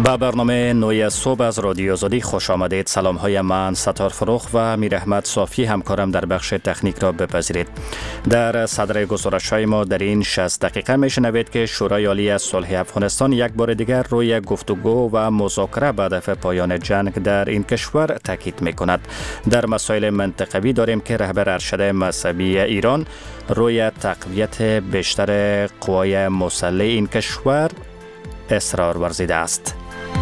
با برنامه نوی صبح از رادیو آزادی خوش آمدید. سلام های من ستار فروخ و امیر احمد صافی همکارم در بخش تکنیک را بپذیرید. در صدر گزارش های ما در این 60 دقیقه میشنوید که شورای عالی صلح افغانستان یک بار دیگر روی گفتگو و مذاکره به هدف پایان جنگ در این کشور تاکید میکند. در مسائل منطقوی داریم که رهبر ارشد مذهبی ایران روی تقویت بیشتر قوای مسلح این کشور اصرار ورزیده است.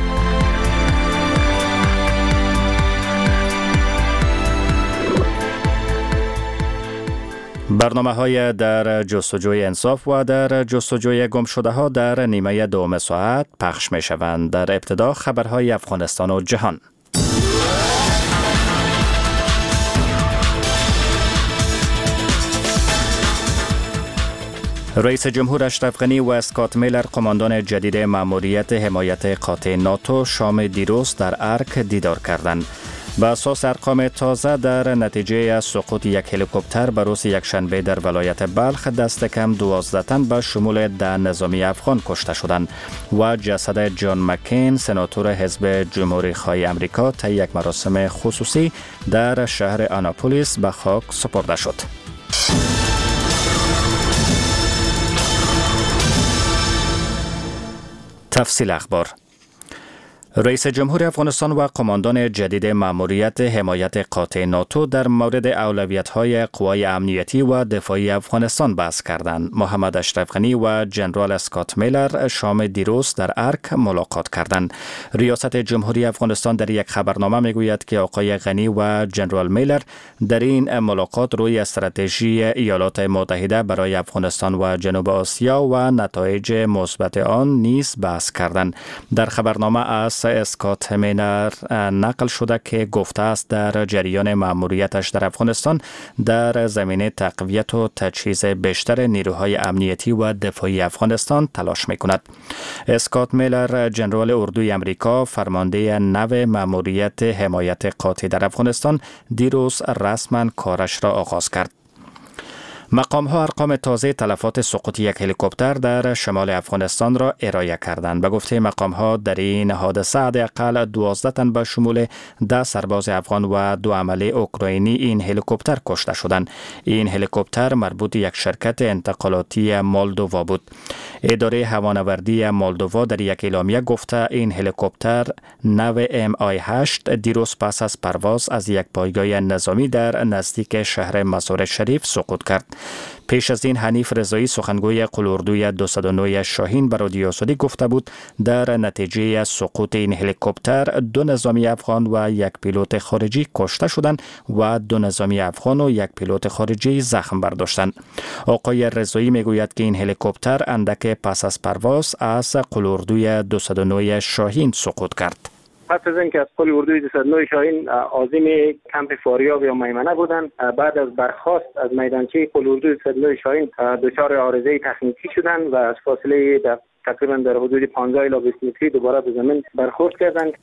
برنامه‌های در جستجوی انصاف و در جستجوی گم شده ها در نیمه دوم ساعت پخش می شوند. در ابتدا خبرهای افغانستان و جهان. رئیس جمهور اشرف غنی و اسکات میلر قماندان جدید مأموریت حمایت قاطع ناتو شام دیروز در ارک دیدار کردند. به اساس ارقام تازه در نتیجه از سقوط یک هلیکوپتر به روز یکشنبه در ولایت بلخ دست کم 12 تن به شمول 10 نظامی افغان کشته شدند و جسد جان مکین سناتور حزب جمهوری‌خواه آمریکا طی یک مراسم خصوصی در شهر آناپولیس به خاک سپرده شد. تفصیل اخبار. رئیس جمهور افغانستان و قماندان جدید مأموریت حمایت قاطع ناتو در مورد اولویت‌های قوای امنیتی و دفاعی افغانستان بحث کردند. محمد اشرف غنی و جنرال اسکات میلر شام دیروز در ارک ملاقات کردند. ریاست جمهوری افغانستان در یک خبرنامه میگوید که آقای غنی و جنرال میلر در این ملاقات روی استراتژی ایالات متحده برای افغانستان و جنوب آسیا و نتایج مثبت آن نیز بحث کردند. در خبرنامه از اسکات میلر نقل شده که گفته است در جریان مأموریتش در افغانستان در زمینه تقویت و تجهیز بیشتر نیروهای امنیتی و دفاعی افغانستان تلاش میکند. اسکات میلر جنرال اردوی آمریکا فرمانده نو مأموریت حمایت قاطع در افغانستان دیروز رسما کارش را آغاز کرد. مقام ها ارقام تازه تلفات سقوط یک هلیکوپتر در شمال افغانستان را ارائه کردند. به گفته مقام ها در این حادثه حداقل 12 تن به شمول 10 سرباز افغان و 2 عمله اوکراینی این هلیکوپتر کشته شدند. این هلیکوپتر مربوط یک شرکت انتقالاتی مولدووا بود. اداره هوانوردی مولدووا در یک اعلامیه گفته این هلیکوپتر نو MI8 دیروز پس از پرواز از یک پایگاه نظامی در نزدیک شهر مزار شریف سقوط کرد. پیش از این حنیف رضایی سخنگوی قلاردوی 209 شاهین به رادیو آزادی گفته بود در نتیجه سقوط این هلیکوپتر 2 نظامی افغان و 1 پیلوت خارجی کشته شدند و 2 نظامی افغان و 1 پیلوت خارجی زخم برداشتند. آقای رضایی میگوید که این هلیکوپتر اندک پس از پرواز از قلاردوی 209 شاهین سقوط کرد. پس از اینکه از قل اردوی 209 شاهین عازم کمپ فاریاب یا میمنه بودند، بعد از برخاست از میدانچه قل اردوی 209 شاهین دچار عارضه تخنیکی شدند و از فاصله تقریبا در حدود 15 الی 20 متری دوباره به زمین برخورد کردند.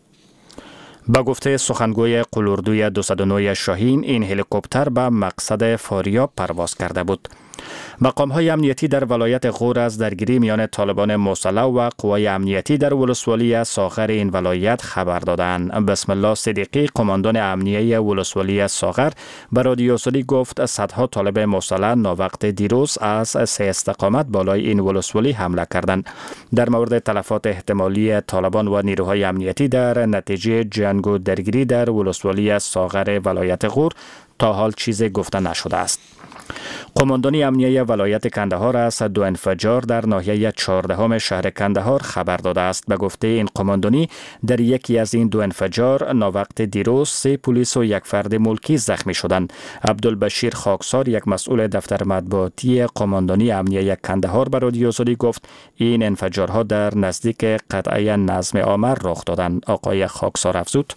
با گفته سخنگوی قلاردوی 209 شاهین این هلیکوپتر به مقصد فاریاب پرواز کرده بود. مقام‌های امنیتی در ولایت غور از درگیری میان طالبان مسلح و قوای امنیتی در ولسوالی ساغر این ولایت خبر دادند. بسم الله صدیقی قماندان امنیتی ولسوالی ساغر به رادیو آزادی گفت صدها طالب مسلح ناوقت دیروز از 3 استقامت بالای این ولسوالی حمله کردند. در مورد تلفات احتمالی طالبان و نیروهای امنیتی در نتیجه جنگ و درگیری در ولسوالی ساغر ولایت غور تا حال چیزی گفته نشده است. قماندانی امنیه ولایت کندهار از 2 انفجار در ناحیه 14 شهر کندهار خبر داده است. به گفته این قماندانی در یکی از این 2 انفجار ناوقت دیروز 3 پلیس و 1 فرد ملکی زخمی شدند. عبدالبشیر خاکسار یک مسئول دفتر مطبوعاتی قماندانی امنیه کندهار به رادیو آزادی گفت این انفجارها در نزدیک قطعه نظم آمر رخ دادند. آقای خاکسار افزود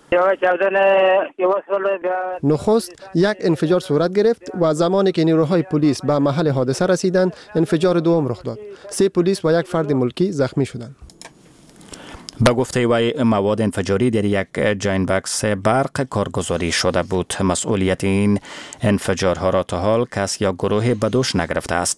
نخست یک انفجار صورت گرفت و زمانی که نیروهای پلیس به محل حادثه رسیدند انفجار دوم رخ داد. 3 پلیس و 1 فرد ملکی زخمی شدند. به گفته وی مواد انفجاری در یک جاین بکس برق کارگزاری شده بود. مسئولیت این انفجارها را تا حال کس یا گروه به دوش نگرفته است.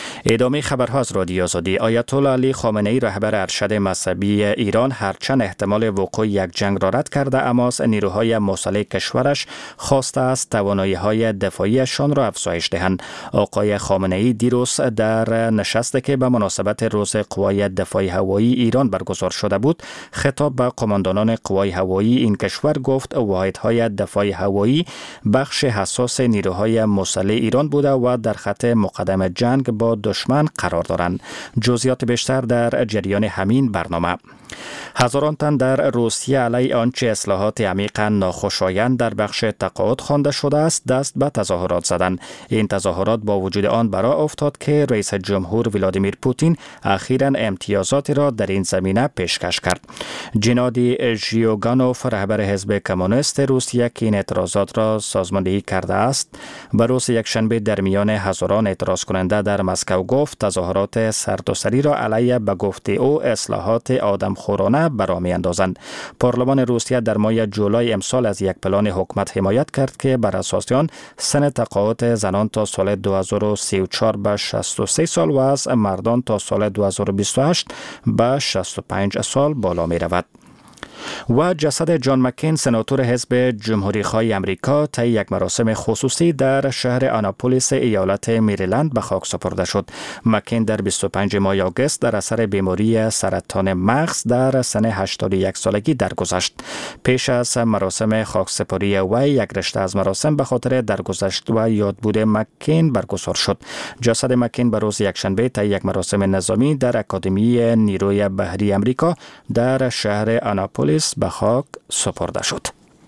ادامه خبرها از رادیو آزادی. آیت الله علی خامنه ای رهبر ارشد مذهبی ایران هرچند احتمال وقوع یک جنگ را رد کرده، اما از نیروهای مسلح کشورش خواسته است توانایی‌های دفاعیشان را افزایش دهند. آقای خامنه ای دیروز در نشستی که به مناسبت روز قوای دفاع هوایی ایران برگزار شده بود، خطاب به قماندانان قوای هوایی این کشور گفت واحدهای دفاع هوایی بخش حساس نیروهای مسلح ایران بوده و در خط مقدم جنگ با دشمن قرار دارند. جزئیات بیشتر در جریان همین برنامه. هزاران تن در روسیه علیه آنچه اصلاحات عمیقا ناخوشایند در بخش تقاعد خوانده شده است دست به تظاهرات زدند. این تظاهرات با وجود آن برای افتاد که رئیس جمهور ولادیمیر پوتین اخیراً امتیازاتی را در این زمینه پیشکش کرد. جنادی ژیوگانوف رهبر حزب کمونیست روسیه که این اعتراضات را سازماندهی کرده است، به روز یکشنبه در میان هزاران اعتراض کننده در مسکو گفت تظاهرات سرتاسری را علیه به گفته او اصلاحات آدمخورانه برا می‌اندازند. پارلمان روسیه در ماه جولای امسال از یک پلان حکومت حمایت کرد که بر اساس آن سن تقاعد زنان تا سال 2034 به 63 سال و از مردان تا سال 2028 به 65 سال بالا می رود. و جسد جان مکین سناتور حزب جمهوری‌خواه امریکا طی یک مراسم خصوصی در شهر آناپولیس ایالت مریلند به خاک سپرده شد. مکین در 25 ماه آگوست در اثر بیماری سرطان مغز در سن 81 سالگی درگذشت. پیش از مراسم خاکسپاری وی یک رشته از مراسم به خاطر درگذشت و یادبود مکین برگزار شد. جسد مکین به روز یکشنبه طی یک مراسم نظامی در اکادمی نیروی بحری امریکا در شهر آناپولیس به خاک سپرده شد.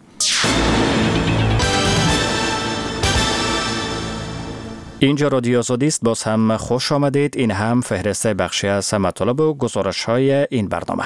اینجا رادیو آزادی است. باز هم خوش آمدید. این هم فهرست بخشی از مطالب و گزارش های این برنامه.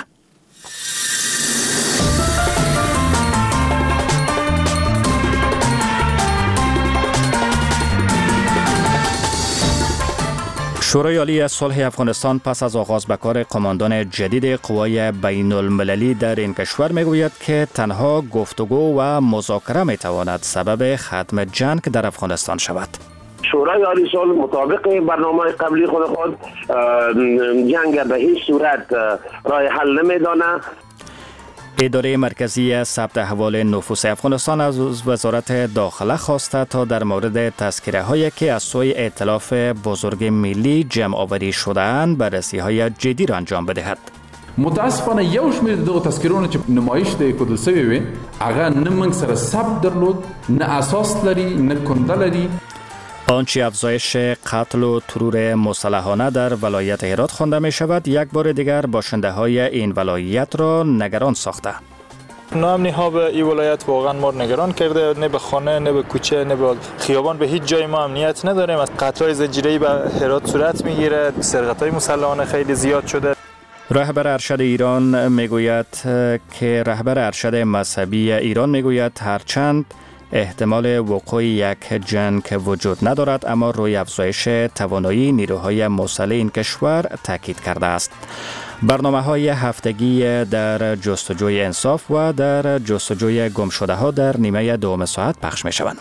شورای عالی صلح افغانستان پس از آغاز به کار قماندان جدید قوای بین المللی در این کشور میگوید که تنها گفتگو و مذاکره میتواند سبب ختم جنگ در افغانستان شود. شورای عالی صلح مطابق برنامه قبلی خود جنگ به هیچ صورت راه حل نمیدانه. اداره مرکزی ثبت احوال نفوس افغانستان از وزارت داخله خواسته تا در مورد تذکره هایی که از سوی ائتلاف بزرگ ملی جمع آوری شده‌اند بررسی های جدی را انجام بدهد. متاسفانه یو شمیر دغه تذکرونه چې نمایش د کودل سوی وي هغه نه موږ سره ثبت درلود، نه اساس لري، نه کنده لري. آنچه افزایش قتل و ترور مسلحانه در ولایت هرات خوانده می شود یک بار دیگر باشنده های این ولایت را نگران ساخته. ناامنی ها به این ولایت واقعا ما نگران کرده، نه به خانه، نه به کوچه، نه به خیابان، به هیچ جای ما امنیت نداریم. از قتل‌های زنجیره‌ای به هرات صورت میگیره، سرقت‌های مسلحانه خیلی زیاد شده. رهبر ارشد ایران میگوید که رهبر ارشد مذهبی ایران میگوید هرچند احتمال وقوع یک جنگ وجود ندارد، اما روی افزایش توانایی نیروهای مسلح این کشور تاکید کرده است. برنامه‌های هفتگی در جستجوی انصاف و در جستجوی گمشده ها در نیمه دوم ساعت پخش می شوند.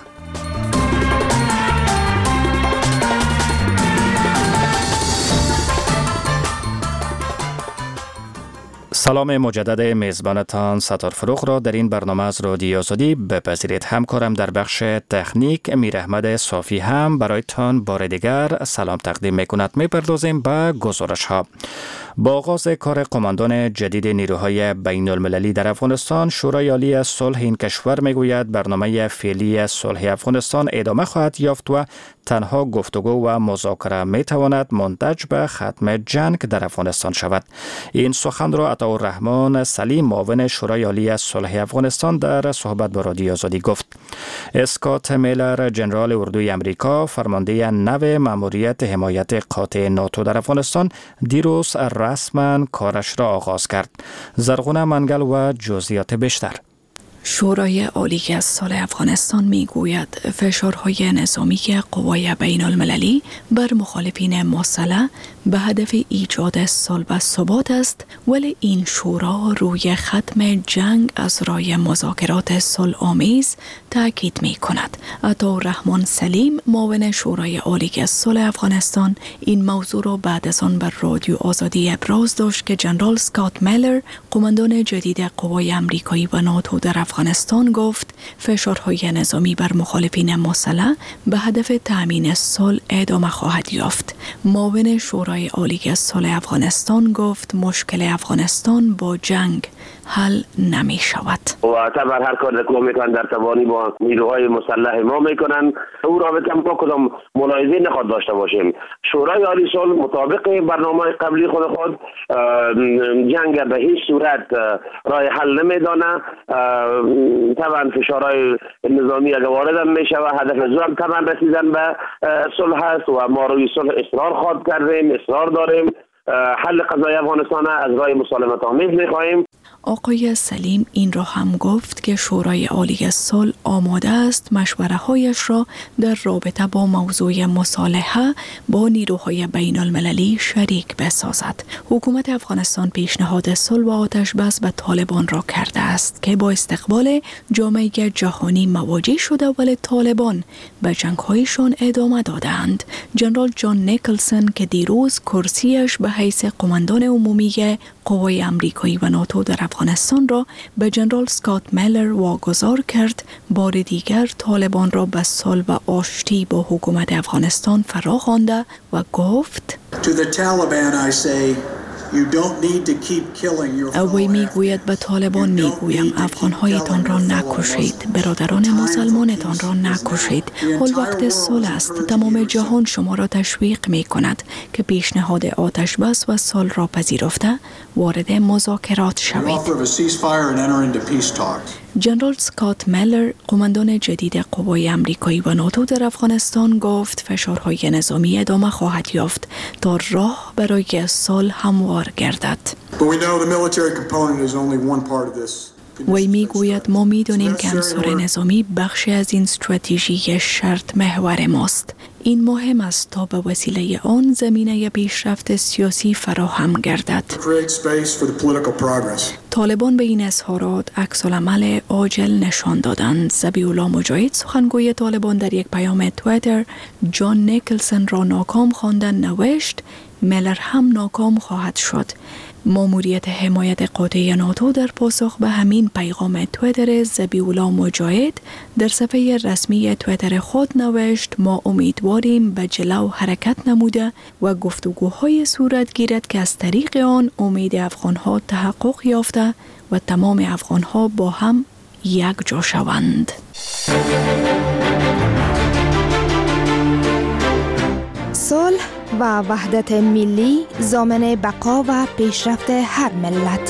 سلام مجدد میزبانتان ستار فروغ را در این برنامه از رادیو آزادی بپذیرید. همکارم در بخش تکنیک میر احمد صافی هم برایتان بار دیگر سلام تقدیم میکند. میپردازیم به گزارش ها. با آغاز کار قماندان جدید نیروهای بین المللی در افغانستان، شورای عالی صلح این کشور میگوید برنامه فعلی صلح افغانستان ادامه خواهد یافت و تنها گفتگو و مذاکره میتواند منتج به ختم جنگ در افغانستان شود. این سخن را عطاالرحمن سلیم معاون شورای عالی صلح افغانستان در صحبت با رادیو آزادی گفت. اسکات میلر جنرال اردوی امریکا فرمانده نو ماموریت حمایت قاطع ناتو در افغانستان دیروز رسما کارش را آغاز کرد. زرغونه منگل و جزئیات بیشتر. شورای عالی از سال افغانستان میگوید فشارهای نظامی قوای بین المللی بر مخالفین مسلح به هدف ایجاد صلح و ثبات است، ولی این شورا روی ختم جنگ از راه مذاکرات صلح آمیز تاکید می کند. عطارحمان سلیم معاون شورای عالی از صلح افغانستان این موضوع را بعد از آن بر رادیو آزادی ابراز داشت که جنرال اسکات میلر قماندان جدید قوای آمریکایی و ناتو در افغانستان گفت فشارهای نظامی بر مخالفین مسلح به هدف تأمین صلح ادامه خواهد یافت. معاون شورای عالی از صلح افغانستان گفت مشکل افغانستان با جنگ حل نمی شود. و طبعا هر کار که میکنن در توانی با نیروهای مسلح ما میکنن. او رابطه ما کدام ملاحظه نخواد داشته باشیم. شورای عالی صلح مطابق برنامه قبلی خود جنگ به هیچ صورت راه حل نمیدانه. طبعا فشارهای نظامی اگر وارد میشه و هدف زور طبعا رسیدن به صلح است و ما روی صلح اصرار خواهد کردیم، اصرار داریم. حل قضای افغانستان از راه مسالمت آمیز میخواهیم. آقای سلیم این را هم گفت که شورای عالی صلح آماده است مشوره هایش را در رابطه با موضوع مصالحه با نیروهای بین المللی شریک بسازد. حکومت افغانستان پیشنهاد صلح و آتش بس به طالبان را کرده است که با استقبال جامعه جهانی مواجه شده، ولی طالبان به جنگ‌هایشان ادامه دادند. جنرال جان نیکلسن که دیروز کرسیش به حیث قماندان عمومی قوای آمریکایی و ناتو در افغانستان را به جنرال اسکات میلر واگذار کرد، بار دیگر طالبان را به صلح و آشتی با حکومت افغانستان فرا خوانده و گفت وی میگوید به طالبان میگویم افغانهایتان را نکشید، برادران مسلمانتان را نکشید. حال وقت صلح است. تمام جهان شما را تشویق می کند که پیشنهاد آتش بس و صلح را پذیرفته وارد مذاکرات شوید. جنرال اسکات میلر قماندان جدید قوای آمریکایی و ناتو در افغانستان گفت فشارهای نظامی ادامه خواهد یافت تا راه برای صلح هموار گردد. وی میگوید ما میدانیم که عنصر نظامی بخشی از این استراتژی شرط محور ماست. این مهم است تا به وسیله آن زمینه پیشرفت سیاسی فراهم گردد. طالبان به این اظهارات عکس‌العمل عاجل نشان دادند. ذبیح الله مجاهد سخنگوی طالبان در یک پیام توییتر جان نیکلسن را ناکام خواندن نوشت میلر هم ناکام خواهد شد. ماموریت حمایت قاطع ناتو در پاسخ به همین پیغام توییتر ذبیح الله مجاهد در صفحه رسمی توییتر خود نوشت ما امیدواریم به جلو حرکت نموده و گفتگوهای صورت گیرد که از طریق آن امید افغانها تحقق یافته و تمام افغانها با هم یک جا شوند. صلح و وحدت ملی ضامن بقا و پیشرفت هر ملت.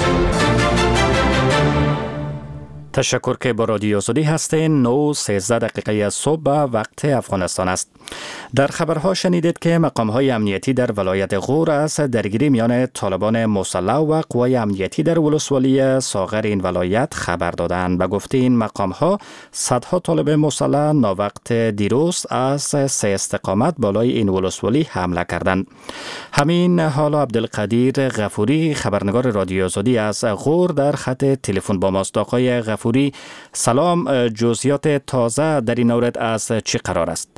تشکر که با رادیو آزادی هستین. 9:13 از صبح وقت افغانستان است. در خبرها شنیدید که مقام‌های امنیتی در ولایت غور از درگیری میان طالبان مسلح و قوای امنیتی در ولسوالی ساغر این ولایت خبر دادند. به گفته این مقام‌ها صدها طالب مسلح ناوقت دیروز از 3 استقامت بالای این ولسوالی حمله کردند. همین حال عبدالقدیر غفوری خبرنگار رادیو آزادی از غور در خط تلفن با ماست. آقای غفوری سلام، جزئیات تازه در این مورد از چه قرار است؟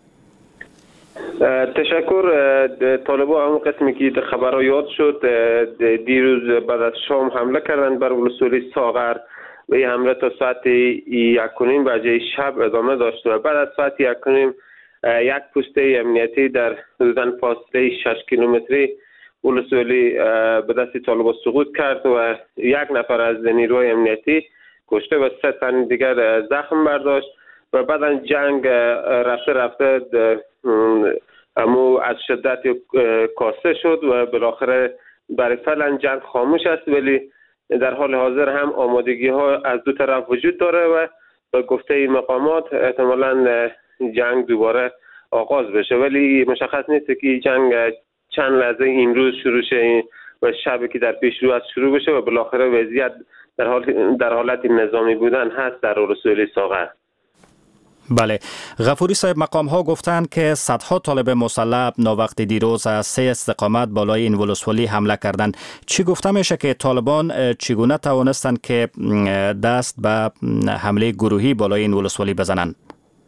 تشکر. طالبان همون قسمی که خبرها یاد شد دیروز بعد از شام حمله کردن بر ولسوالی ساغر و این حمله تا ساعت 1:30 بجه شب ادامه داشت و بعد از ساعت 1:30 یک پوسته امنیتی در حدوداً فاصله 6 کیلومتری ولسوالی به دست طالبان سقوط کرد و 1 نفر از نیروهای امنیتی کشته و 3 تن دیگر زخم برداشت و بعداً جنگ رفته امو از شدت کاسته شد و بالاخره برای فعلا جنگ خاموش است، ولی در حال حاضر هم آمادگی ها از دو طرف وجود داره و به گفته این مقامات احتمالاً جنگ دوباره آغاز بشه، ولی مشخص نیست که جنگ چند لحظه امروز شروع شه و شبی که در پیش رو از شروع بشه و بالاخره وضعیت در حالت نظامی بودن هست در ولسوالی ساغر. بله، غفوری صاحب، مقام ها گفتند که صدها طالب مسلح ناوقت دیروز از 3 استقامت بالای این ولسوالی حمله کردند. چی گفته میشه که طالبان چگونه توانستند که دست به حمله گروهی بالای این ولسوالی بزنند؟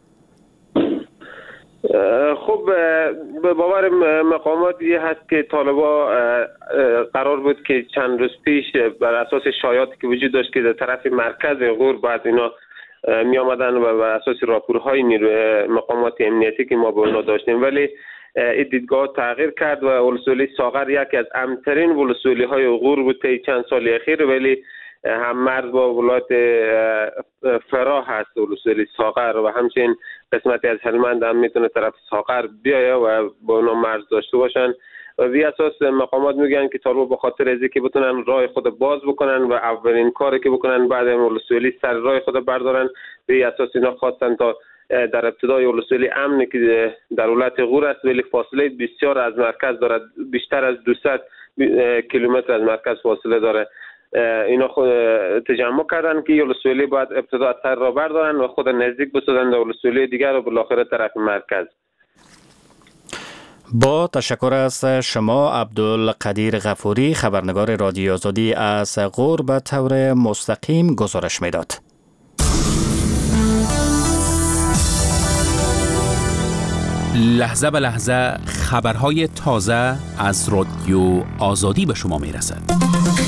خب به باور مقاماتی هست که طالبا قرار بود که چند روز پیش بر اساس شایعاتی که وجود داشت که در طرف مرکز غور بعد اینا می آمدن و بر اساس راپورهای مقامات امنیتی که ما به اونا داشتیم، ولی این دیدگاه تغییر کرد و ولسوالی ساغر یکی از امن‌ترین ولسوالی های غور بود طی چند سال اخیر، ولی هم مرز با ولایت فرا هست ولسوالی ساغر و همچنین قسمتی از هلمند هم میتونه طرف ساغر بیایه و با اونا مرز داشته باشن. و بی اساس مقامات میگن که طالبان به خاطر از اینکه بتونن راه خود باز بکنن و اولین کاری که بکنن بعد ولسوالی سر راه خود بردارن، بی اساس اینا خواستن تا در ابتدای ولسوالی امنی که در ولایت غور است ولی فاصله بسیار از مرکز دارد، بیشتر از 200 کیلومتر از مرکز فاصله داره. اینا خود تجمع کردن که ولسوالی بعد ابتدا سر را بردارن و خود نزدیک بسازن به ولسوالی دیگر و بالاخره طرف مرکز. با تشکر از شما عبدالقدیر غفوری، خبرنگار رادیو آزادی از غور، به طور مستقیم گزارش میداد. لحظه به لحظه خبرهای تازه از رادیو آزادی به شما میرسد.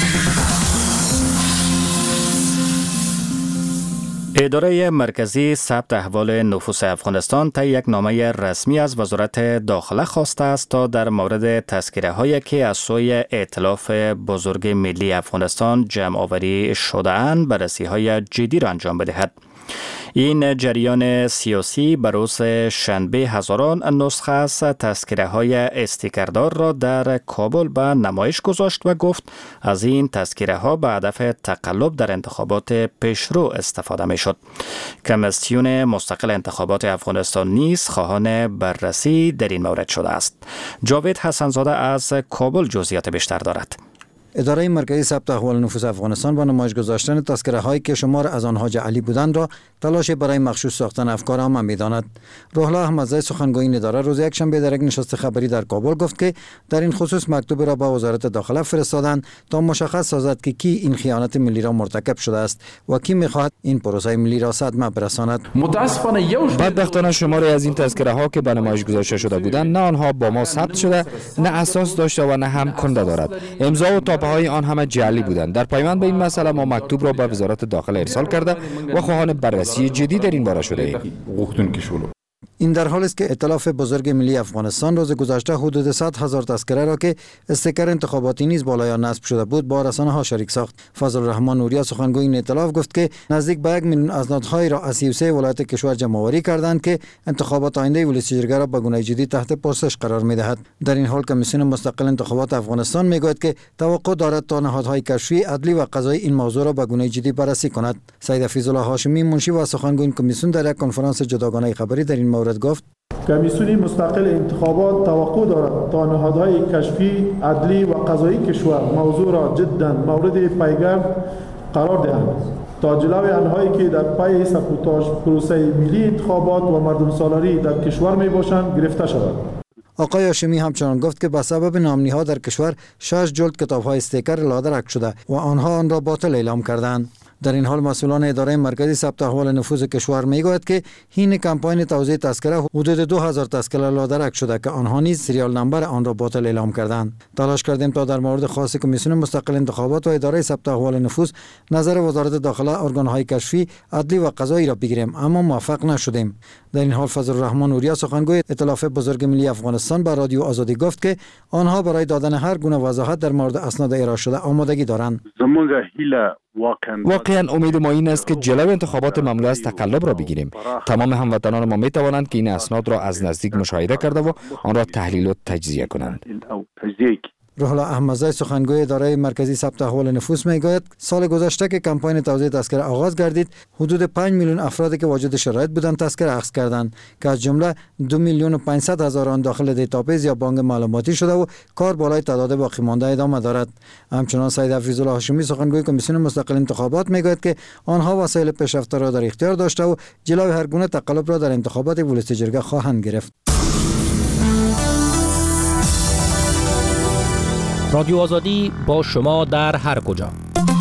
اداره مرکزی ثبت احوال نفوس افغانستان طی یک نامه رسمی از وزارت داخله خواسته است تا در مورد تذکره هایی که از سوی ائتلاف بزرگ ملی افغانستان جمع آوری شده اند بررسی های جدی را انجام بدهد. این جریان سیاسی بر روز شنبه هزاران نسخه از تذکره های استیکردار را در کابل به نمایش گذاشت و گفت از این تذکره ها به هدف تقلب در انتخابات پیشرو استفاده می شد. کمیسیون مستقل انتخابات افغانستان نیز خواهان بررسی در این مورد شده است. جاوید حسنزاده از کابل جزئیات بیشتر دارد. اداره مرکزی ثبت احوال نفوس افغانستان با نمایش گذاشتن تذکره هایی که شمار از آنها جعلی بودند را تلاش برای مغشوش ساختن افکار عامه می‌داند. روح الله احمدزی سخنگوی این اداره روز یکشنبه در یک نشست خبری در کابل گفت که در این خصوص مکتوب را به وزارت داخله فرستادند تا مشخص سازد که کی این خیانت ملی را مرتکب شده است و کی می‌خواهد این پروسه ملی را صدمه برساند. متاسفانه بدبختانه شماری از این تذکره ها که به نمایش گذاشته شده بودند نه آنها با ما ثبت شده، نه اساس داشته و نه هم کنده دارد. امضا و تاپه های آن همه جعلی بودند. در پایبند به این مسئله ما مکتوب را به وزارت داخله ارسال کرده و خواهان بررسی جدی در این باره شده ایم. این در حالی است که ائتلاف بزرگ ملی افغانستان روز گذشته حدود 100,000 تذکره را که استیکر انتخاباتی نیز بالای آن نصب شده بود با رسانه ها شریک ساخت. فضل الرحمن نوریا سخنگوی این ائتلاف گفت که نزدیک به 1 میلیون اسنادهای را از 33 ولایت کشور جمع آوری کردند که انتخابات آینده ولسی جرگه را به گونه جدی تحت پرسش قرار می‌دهد. در این حال کمیسیون مستقل انتخابات افغانستان میگوید که توقع دارد تا نهادهای کشفی، عدلی و قضایی این موضوع را به گونه جدی بررسی کند. سید حفیظ الله هاشمی منشی و سخنگوی این کمیسیون در یک کنفرانس جداگانه خبری در این مورد گفت: کمیسیون مستقل انتخابات توقع دارد تا نهادهای کشفی، عدلی و قضایی کشور موضوع را جداً مورد پیگرد قرار دهند تا جلوی آنهایی که در پی سبوتاژ پروسه ملی انتخابات و مردم سالاری در کشور می باشند گرفته شود. آقای هاشمی همچنان گفت که به سبب نامنی‌ها در کشور 6 جلد کتاب‌های استیکر لادرک شده و آنها آن را باطل اعلام کردند. در این حال مسئولان اداره مرکزی ثبت احوال نفوس کشور میگوید که حین کمپاین توزیع تذکره حدود 2000 تذکره لادرک شده که آنها نیز سریال نمبر آن را باطل اعلام کردند. تلاش کردیم تا در مورد خاص کمیسیون مستقل انتخابات و اداره ثبت احوال نفوس نظر وزارت داخله، ارگان‌های کشفی، عدلی و قضایی را بگیریم اما موفق نشدیم. در این حال فضل الرحمن نوریا سخنگوی ائتلاف بزرگ ملی افغانستان به رادیو آزادی گفت که آنها برای دادن هر گونه وضاحت در مورد اسناد ارائه شده آمادگی دارند. واقعا امید ما این است که جلوی انتخابات مملو از تقلب را بگیریم. تمام هموطنان ما می توانند که این اسناد را از نزدیک مشاهده کرده و آن را تحلیل و تجزیه کنند. روح الله احمدزی سخنگوی اداره مرکزی ثبت احوال نفوس میگوید سال گذشته که کمپاین توزیع تذکره آغاز گردید حدود 5 میلیون افرادی که واجد شرایط بودند تذکره اخذ کردند که از جمله 2,500,000 آن داخل دیتابیس یا بانک معلوماتی شده و کار بالای تعداد باقی مانده ادامه دارد. همچنان سید حفیظالله هاشمی سخنگوی کمیسیون مستقل انتخابات میگوید که آنها وسایل پیشرفته را در اختیار داشته و جلوی هر گونه تقلب را در انتخابات ولایت جرگه خواهند گرفت. رادیو آزادی با شما در هر کجا.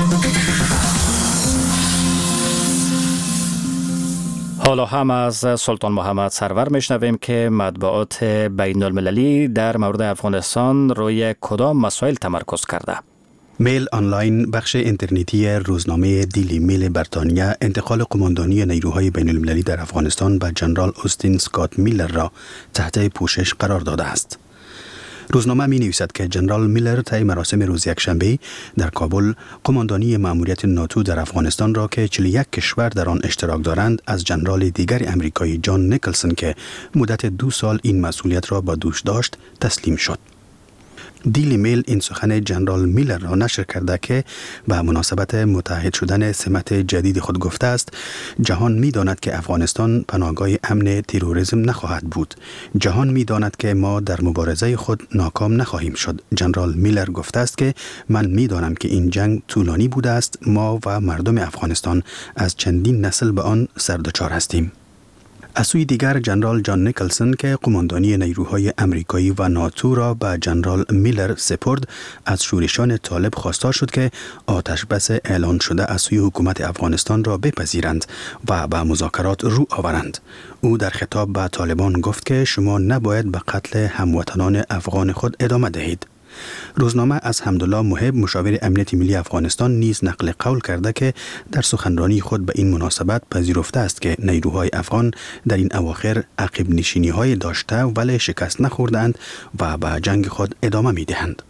حالا هم از سلطان محمد سرور میشنویم که مطبوعات بین المللی در مورد افغانستان روی کدام مسائل تمرکز کرده. میل آنلاین، بخش اینترنتی روزنامه دیلی میل بریتانیا، انتقال قماندانی نیروهای بین المللی در افغانستان به جنرال اوستین اسکات میلر را تحت پوشش قرار داده است. روزنامه می نویسد که جنرال میلر طی مراسم روز یکشنبه در کابل قماندانی مأموریت ناتو در افغانستان را که 41 کشور در آن اشتراک دارند از جنرال دیگر امریکایی جان نیکلسون که مدت 2 سال این مسئولیت را به دوش داشت تسلیم شد. دیلی میل این سخن جنرال میلر را نشر کرده که به مناسبت متحد شدن سمت جدید خود گفته است جهان می داند که افغانستان پناهگاه امن تروریسم نخواهد بود. جهان می داند که ما در مبارزه خود ناکام نخواهیم شد. جنرال میلر گفته است که من می دانم که این جنگ طولانی بوده است. ما و مردم افغانستان از چندین نسل به آن سردچار هستیم. از سوی دیگر جنرال جان نیکلسون که قماندانی نیروهای امریکایی و ناتو را به جنرال میلر سپرد از شورشان طالب خواستار شد که آتش بس اعلان شده از سوی حکومت افغانستان را بپذیرند و به مذاکرات رو آورند. او در خطاب به طالبان گفت که شما نباید به قتل هموطنان افغان خود ادامه دهید. روزنامه از حمدالله محب مشاور امنیت ملی افغانستان نیز نقل قول کرده که در سخنرانی خود به این مناسبت پذیرفته است که نیروهای افغان در این اواخر عقب نشینی های داشته ولی شکست نخوردند و به جنگ خود ادامه می دهند.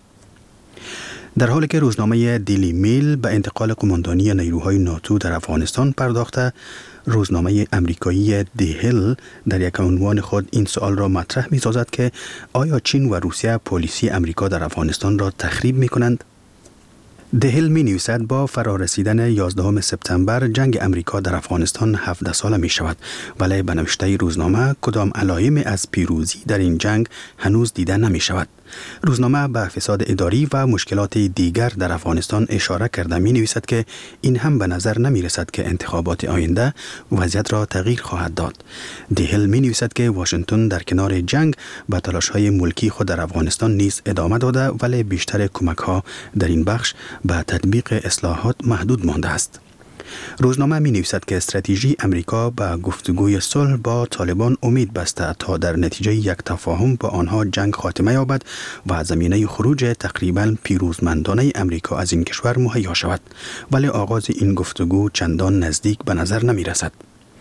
در حالی که روزنامه دیلی میل به انتقال قماندانی نیروهای ناتو در افغانستان پرداخته، روزنامه امریکایی دی هیل در یک عنوان خود این سوال را مطرح می سازد که آیا چین و روسیه پالیسی امریکا در افغانستان را تخریب می کنند؟ دی هیل می نویسد با فرارسیدن 11 سپتامبر جنگ امریکا در افغانستان 17 ساله می شود، ولی به نوشته روزنامه کدام علائم از پیروزی در این جنگ هنوز دیده نمی شود. روزنامه به فساد اداری و مشکلات دیگر در افغانستان اشاره کرده می نویسد که این هم به نظر نمی رسد که انتخابات آینده وضعیت را تغییر خواهد داد. دی هیل می نویسد که واشنگتن در کنار جنگ به تلاش‌های ملکی خود در افغانستان نیز ادامه داده ولی بیشتر کمک‌ها در این بخش به تطبیق اصلاحات محدود مانده است. روزنامه می نویسد که استراتژی امریکا به گفتگوی صلح با طالبان امید بسته تا در نتیجه یک تفاهم با آنها جنگ خاتمه یابد و زمینه خروج تقریبا پیروزمندانه امریکا از این کشور مهیا شود، ولی آغاز این گفتگو چندان نزدیک به نظر نمی رسد.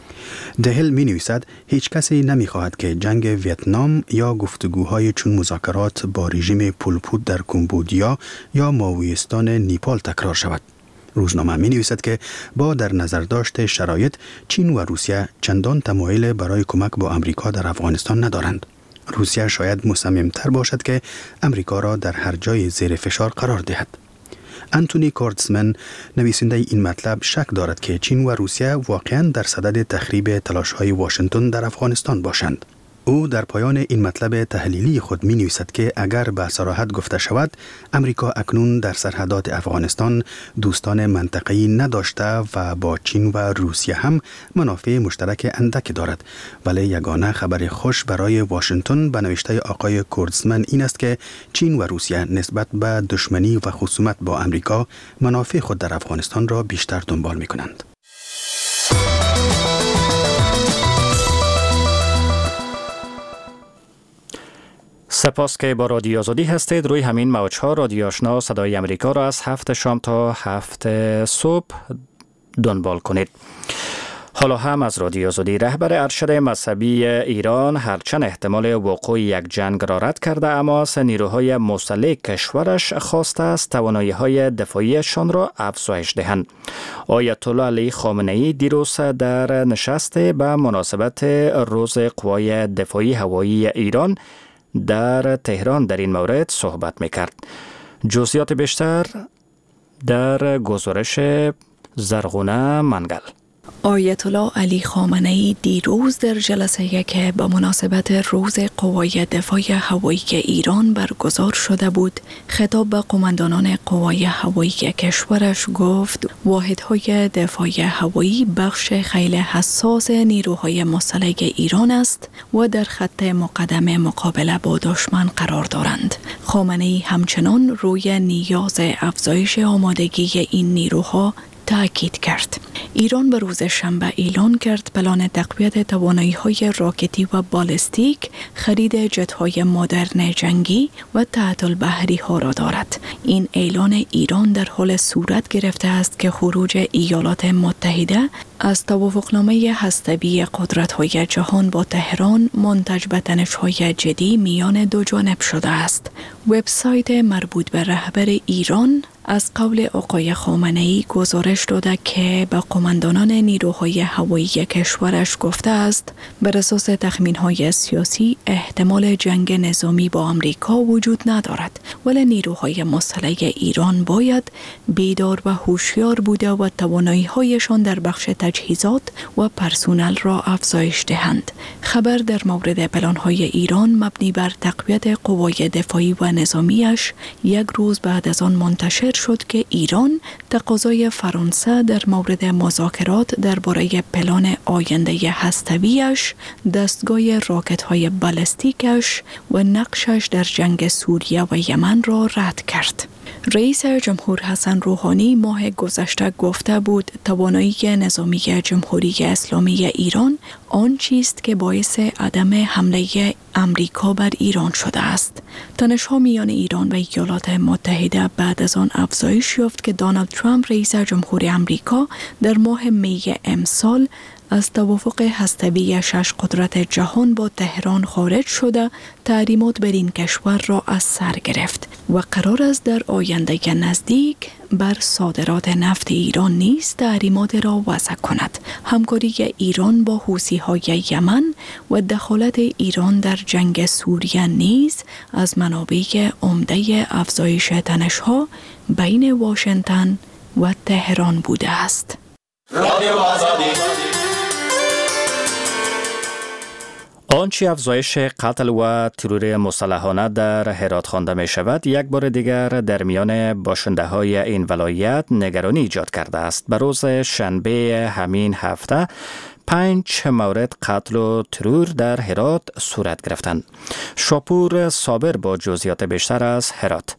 دهل می نویسد هیچ کسی نمی خواهد که جنگ ویتنام یا گفتگوهای چون مذاکرات با رژیم پول پوت در کمبودیا یا ماویستان نیپال تکرار شود. روزنامه می نویسد که با در نظر داشت شرایط چین و روسیه چندان تمایل برای کمک با امریکا در افغانستان ندارند. روسیه شاید مصمم‌تر باشد که امریکا را در هر جای زیر فشار قرار دهد. انتونی کورتزمن نویسنده این مطلب شک دارد که چین و روسیه واقعاً در صدد تخریب تلاش‌های واشنگتن در افغانستان باشند. او در پایان این مطلب تحلیلی خود می نویسد که اگر به صراحت گفته شود امریکا اکنون در سرحدات افغانستان دوستان منطقه‌ای نداشته و با چین و روسیه هم منافع مشترک اندک دارد، ولی یگانه خبر خوش برای واشنگتن به نوشته آقای کورتزمن این است که چین و روسیه نسبت به دشمنی و خصومت با امریکا منافع خود در افغانستان را بیشتر دنبال می کنند. سپاس که با رادیو آزادی هستید. روی همین موج‌ها رادیو آشنا صدای امریکا را از 7 شام تا 7 صبح دنبال کنید. حالا هم از رادیو آزادی رهبر ارشد مذهبی ایران هرچند احتمال وقوع یک جنگ را رد کرده، اما از نیروهای مسلح کشورش خواسته است توانایی‌های دفاعیشان را افزایش دهند. آیت الله علی خامنه‌ای دیروز در نشست به مناسبت روز قوای دفاعی هوایی ایران در تهران در این مورد صحبت میکرد. جزئیات بیشتر در گزارش زرغونه منگل. آیت الله علی خامنه‌ای دیروز در جلسه‌ای که به مناسبت روز قوای دفاع هوایی ایران برگزار شده بود، خطاب به قماندانان قوای هوایی کشورش گفت واحدهای دفاع هوایی بخش خیلی حساس نیروهای مسلح ایران است و در خط مقدم مقابله با دشمن قرار دارند. خامنه‌ای همچنان روی نیاز افزایش آمادگی این نیروها تأکید کرد. ایران به روز شنبه اعلان کرد پلان تقویت توانایی‌های راکتی و بالستیک، خرید جت‌های مدرن جنگی و تعطیل بحری‌ها را دارد. این اعلان ایران در حال صورت گرفته است که خروج ایالات متحده از توافقنامه هسته‌ای قدرت‌های جهان با تهران منتج به تنش‌های جدی میان دو جانب شده است. وبسایت مربوط به رهبر ایران از قول آقای خامنه‌ای گزارش داده که به قماندانان نیروهای هوایی کشورش گفته است بر اساس تخمین‌های سیاسی احتمال جنگ نظامی با آمریکا وجود ندارد، ولی نیروهای مسلح ایران باید بیدار و هوشیار بوده و توانایی‌هایشان در بخش تجهیزات و پرسونل را افزایش دهند. خبر در مورد پلان‌های ایران مبنی بر تقویت قوای دفاعی و نظامیش یک روز بعد از آن منتشر شد که ایران تقاضای فرانسه در مورد مذاکرات درباره پلان آینده هسته‌ایش، دستگاه راکت‌های بالستیکش و نقشش در جنگ سوریه و یمن را رد کرد. رئیس جمهور حسن روحانی ماه گذشته گفته بود توانایی نظامی جمهوری اسلامی ایران آن چیست که باعث عدم حمله امریکا بر ایران شده است. تنش‌ها میان ایران و ایالات متحده بعد از آن افزایش یافت که دونالد ترامپ رئیس جمهور امریکا در ماه می امسال از توافق هسته‌ای 6 قدرت جهان با تهران خارج شده تحریمات بر این کشور را از سر گرفت و قرار است در آینده نزدیک بر صادرات نفت ایران نیز تحریمات را وضع کند. همکاری ایران با حوثی‌های یمن و دخالت ایران در جنگ سوریه نیز از منابع عمده افزایش تنش‌ها بین واشنگتن و تهران بوده است. آنچه افزایش قتل و ترور مسلحانه در هرات خوانده می شود یک بار دیگر در میان باشنده های این ولایت نگرانی ایجاد کرده است. به روز شنبه همین هفته 5 مورد قتل و ترور در هرات صورت گرفتند. شاپور صابر با جزئیات بیشتر از هرات.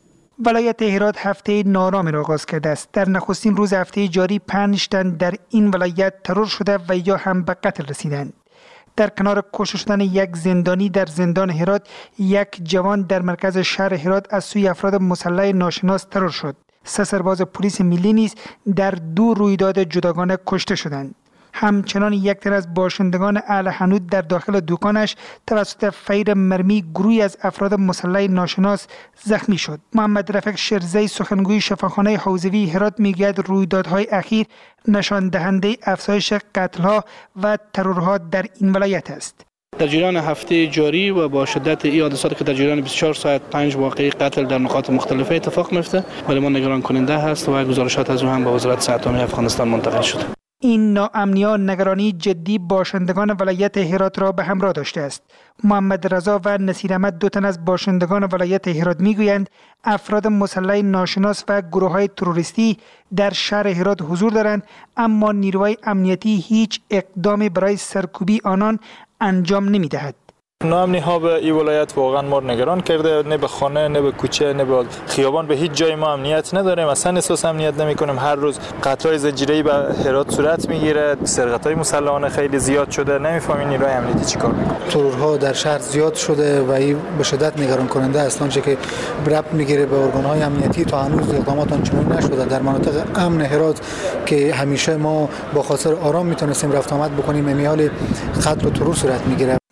ولایت هرات هفته نارام را آغاز کرده است. در نخستین روز هفته جاری 5 تن در این ولایت ترور شده و یا هم به قتل رسیدند. در کنار کشته شدن یک زندانی در زندان هرات، یک جوان در مرکز شهر هرات از سوی افراد مسلح ناشناس ترور شد. 3 سرباز پلیس ملی نیز در 2 رویداد جداگانه کشته شدند. همچنان یک تن از باشندگان اهل حنوت در داخل دکانش توسط فیر مرمی گروهی از افراد مسلح ناشناس زخمی شد. محمد رفیق شرزی سخنگوی شفاخانه حوزوی هرات میگوید رویدادهای اخیر نشان دهنده افزایش قتل‌ها و ترورها در این ولایت است. در جریان هفته جاری و با شدت این حادثات که در جریان 24 ساعت 5 واقعه قتل در نقاط مختلفه اتفاق میفته، ولی ما نگران کننده هست و گزارشات از او هم به وزارت صحت عامه افغانستان منتقل شده. این ناامنی‌ها نگرانی جدی باشندگان ولایت هرات را به همراه داشته است. محمد رضا و نصیر احمد 2 تن از باشندگان ولایت هرات میگویند افراد مسلح ناشناس و گروه‌های تروریستی در شهر هرات حضور دارند، اما نیروهای امنیتی هیچ اقدامی برای سرکوبی آنان انجام نمی‌دهد. ناامنی ها به این ولایت واقعا ما نگران کرده. نه به خانه، نه به کوچه، نه به خیابان، به هیچ جای ما امنیت نداریم. اصلا احساس امنیت نمی کنیم. هر روز قطعای زنجیره‌ای به هرات صورت میگیره. سرقت‌های مسلحانه خیلی زیاد شده. نمیفهمیم نیروی امنیتی چیکار میکنه. ترورها در شهر زیاد شده و این به شدت نگران کننده است. آنچه که ربط میگیره به ارگان‌های امنیتی تا هنوز اقدامات آنچنانی نشده. در مناطق امن هرات که همیشه ما با خاطر آرام میتونستیم رفت آمد بکنیم، امیال قتل و ترور صورت میگیره.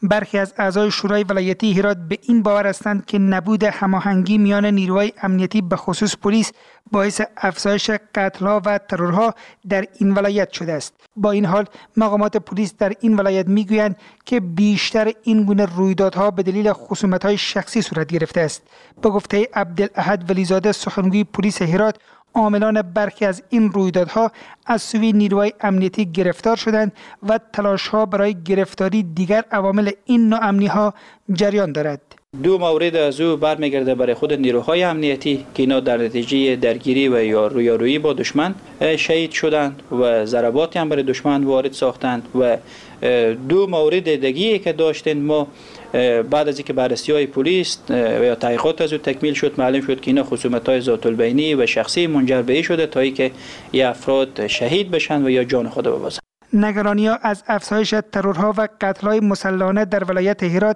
برخی از اعضای شورای ولایتی هرات به این باور هستند که نبود هماهنگی میان نیروهای امنیتی به خصوص پلیس باعث افزایش قتل‌ها و ترورها در این ولایت شده است. با این حال مقامات پلیس در این ولایت میگویند که بیشتر این گونه رویدادها به دلیل خصومت‌های شخصی صورت گرفته است. به گفته عبدالاحد ولیزاده سخنگوی پلیس هرات، عاملان برخی از این رویدادها از سوی نیروهای امنیتی گرفتار شدند و تلاش‌ها برای گرفتاری دیگر عوامل این ناامنی‌ها جریان دارد. دو مورد از او برمیگرده برای خود نیروهای امنیتی که اینا در نتیجه درگیری و یا رویارویی با دشمن شهید شدند و ضرباتی هم برای دشمن وارد ساختند و دو مورد دیگه که داشتند ما بعد از اینکه بررسی‌های پلیس و یا تحقیقات از او تکمیل شد معلوم شد که اینا خصومت‌های ذات البینی و شخصی منجر به این شده تا اینکه این افراد شهید بشن و یا جان خود ببازند. نگرانی‌ها از افزایش ترورها و قتل‌های مسلحانه در ولایت هرات